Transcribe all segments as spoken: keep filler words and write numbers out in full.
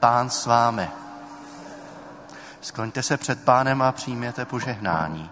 Pán s vámi. Skloňte se před Pánem a přijměte požehnání.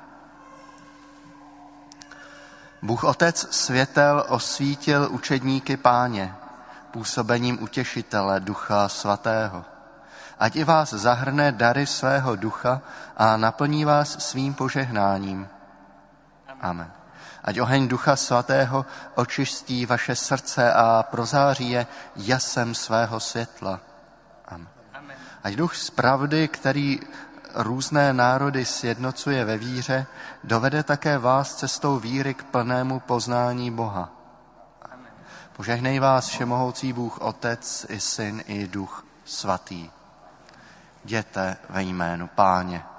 Bůh Otec světel osvítil učedníky Páně působením utěšitele Ducha Svatého. Ať i vás zahrne dary svého ducha a naplní vás svým požehnáním. Amen. Ať oheň Ducha Svatého očistí vaše srdce a prozáří je jasem svého světla. Amen. Ať Duch z pravdy, který různé národy sjednocuje ve víře, dovede také vás cestou víry k plnému poznání Boha. Požehnej vás všemohoucí Bůh Otec i Syn i Duch Svatý. Jděte ve jménu Páně.